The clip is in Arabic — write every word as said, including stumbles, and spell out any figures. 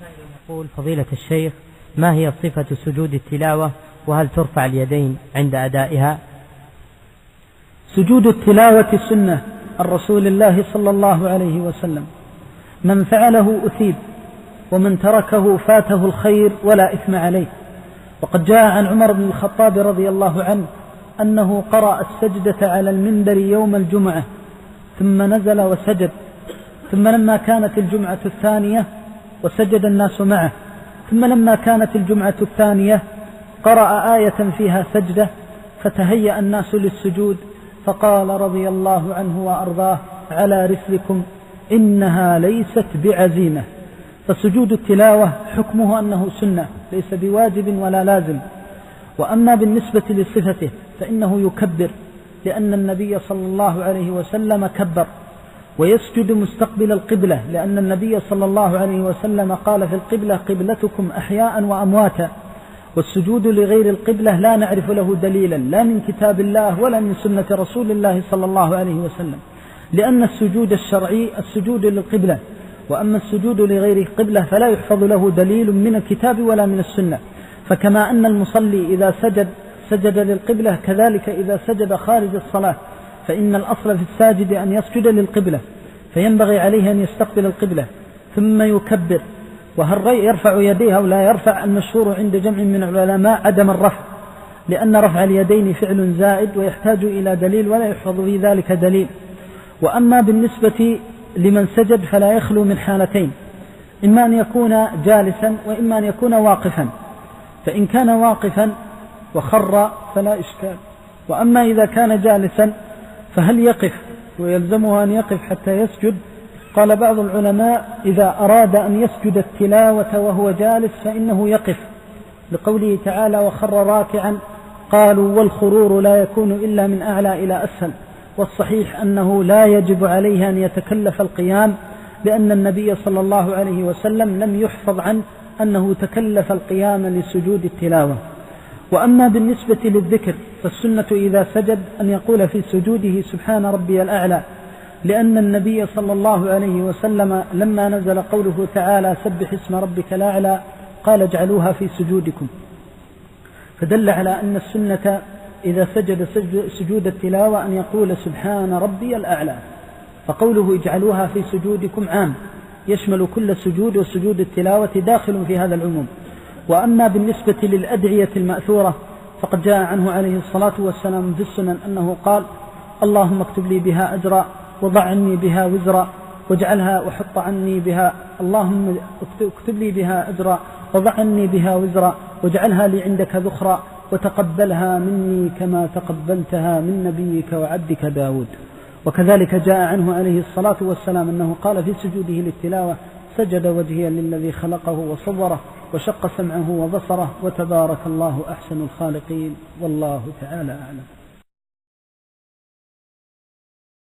يقول فضيلة الشيخ: ما هي صفة سجود التلاوة، وهل ترفع اليدين عند أدائها؟ سجود التلاوة سنة عن رسول الله صلى الله عليه وسلم، من فعله أثيب، ومن تركه فاته الخير ولا إثم عليه. وقد جاء عن عمر بن الخطاب رضي الله عنه أنه قرأ السجدة على المنبر يوم الجمعة ثم نزل وسجد، ثم لما كانت الجمعة الثانية وسجد الناس معه، ثم لما كانت الجمعة الثانية قرأ آية فيها سجدة فتهيأ الناس للسجود، فقال رضي الله عنه وأرضاه: على رسلكم إنها ليست بعزيمة. فسجود التلاوة حكمه أنه سنة ليس بواجب ولا لازم. وأما بالنسبة لصفته فإنه يكبر، لأن النبي صلى الله عليه وسلم كبر، ويسجد مستقبل القبلة، لأن النبي صلى الله عليه وسلم قال في القبلة: قبلتكم أحياء وأمواتا. والسجود لغير القبلة لا نعرف له دليلا لا من كتاب الله ولا من سنة رسول الله صلى الله عليه وسلم، لأن السجود الشرعي السجود للقبلة، وأما السجود لغير القبلة فلا يحفظ له دليل من الكتاب ولا من السنة. فكما أن المصلي إذا سجد سجد للقبلة، كذلك إذا سجد خارج الصلاة فإن الأصل في الساجد أن يسجد للقبلة، فينبغي عليه أن يستقبل القبلة ثم يكبر. وهل يرفع يديه أو لا يرفع؟ المشهور عند جمع من العلماء عدم الرفع، لأن رفع اليدين فعل زائد ويحتاج إلى دليل ولا يحفظ في ذلك دليل. وأما بالنسبة لمن سجد فلا يخلو من حالتين: إما أن يكون جالسا وإما أن يكون واقفا، فإن كان واقفا وخر فلا إشكال. وأما إذا كان جالسا فهل يقف ويلزمه أن يقف حتى يسجد؟ قال بعض العلماء: إذا أراد أن يسجد التلاوة وهو جالس فإنه يقف، لقوله تعالى: وخر راكعا. قالوا: والخرور لا يكون إلا من أعلى إلى أسفل. والصحيح أنه لا يجب عليه أن يتكلف القيام، لأن النبي صلى الله عليه وسلم لم يحفظ عنه أنه تكلف القيام لسجود التلاوة. وأما بالنسبة للذكر فالسنة إذا سجد أن يقول في سجوده: سبحان ربي الأعلى، لأن النبي صلى الله عليه وسلم لما نزل قوله تعالى: سبح اسم ربك الأعلى، قال: اجعلوها في سجودكم. فدل على أن السنة إذا سجد سجود التلاوة أن يقول: سبحان ربي الأعلى. فقوله اجعلوها في سجودكم عام يشمل كل سجود، وسجود التلاوة داخل في هذا العموم. وأما بالنسبة للأدعية المأثورة فقد جاء عنه عليه الصلاة والسلام في السنن أنه قال: اللهم اكتب لي بها أجرا، وضع عني بها وزرا، واجعلها وحط عني بها اللهم اكتب لي بها أجرا، وضع عني بها وزرا، واجعلها لي عندك ذخرا، وتقبلها مني كما تقبلتها من نبيك وعبدك داود. وكذلك جاء عنه عليه الصلاة والسلام أنه قال في سجوده للتلاوة: سجد وجهي للذي خلقه وصوره، وشق سمعه وبصره، وتبارك الله أحسن الخالقين، والله تعالى أعلم.